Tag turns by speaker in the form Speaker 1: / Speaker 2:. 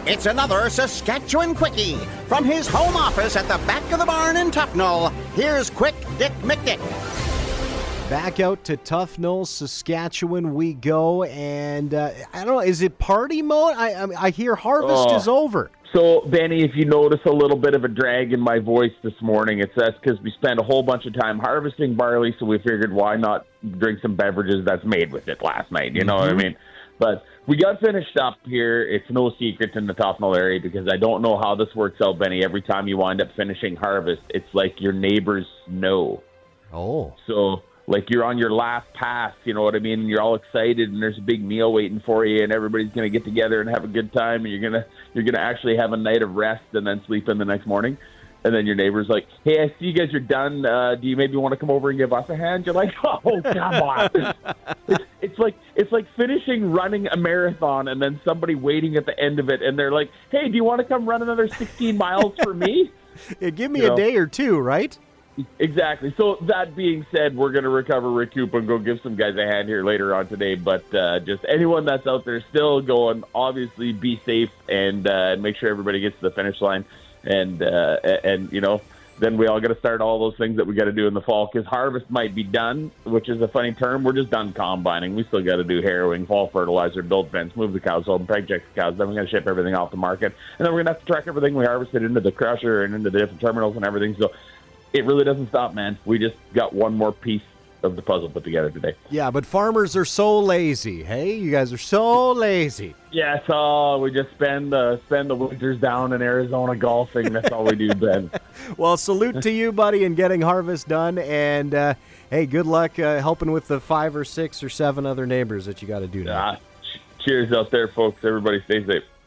Speaker 1: It's another Saskatchewan Quickie. From his home office at the back of the barn in Tufnell, here's Quick Dick McDick.
Speaker 2: Back out to Tufnell, Saskatchewan we go, and I don't know, is it party mode? I hear harvest is over.
Speaker 3: So, Benny, if you notice a little bit of a drag in my voice this morning, it's that's because we spent a whole bunch of time harvesting barley, so we figured why not drink some beverages that's made with it last night, you know what I mean? But we got finished up here. It's no secret in the Tufnell area because I don't know how this works out, Benny. Every time you wind up finishing harvest, it's like your neighbors know.
Speaker 2: Oh.
Speaker 3: So, like you're on your last pass, you know what I mean? And you're all excited, and there's a big meal waiting for you, and everybody's going to get together and have a good time, and you're gonna actually have a night of rest and then sleep in the next morning. And then your neighbor's like, "Hey, I see you guys are done. Do you maybe want to come over and give us a hand?" You're like, "Oh, come on!" It's like finishing running a marathon and then somebody waiting at the end of it, and they're like, "Hey, do you want to come run another 16 miles for me?"
Speaker 2: Yeah, give me a day or two, right?
Speaker 3: Exactly. So that being said, we're going to recoup, and go give some guys a hand here later on today. But just anyone that's out there still going, obviously be safe and make sure everybody gets to the finish line. And you know, then we all got to start all those things that we got to do in the fall because harvest might be done, which is a funny term. We're just done combining. We still got to do harrowing, fall fertilizer, build fence, move the cows home, peg check the cows. Then we're going to ship everything off the market, and then we're going to have to track everything we harvested into the crusher and into the different terminals and everything. So it really doesn't stop, man. We just got one more piece of the puzzle put together today.
Speaker 2: Yeah, but farmers are so lazy. Hey, you guys are so lazy.
Speaker 3: Yeah, so we just spend the winters down in Arizona golfing. That's all we do, Ben.
Speaker 2: Well, salute to you, buddy, in getting harvest done. And, hey, good luck helping with the 5 or 6 or 7 other neighbors that you got to do now.
Speaker 3: Cheers out there, folks. Everybody stay safe.